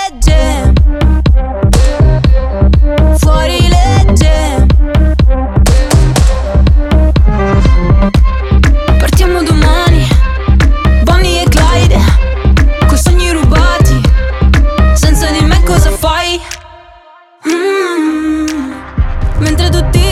legge, fuori legge. Partiamo domani, Bonnie e Clyde, coi sogni rubati, senza di me cosa fai? Mentre tutti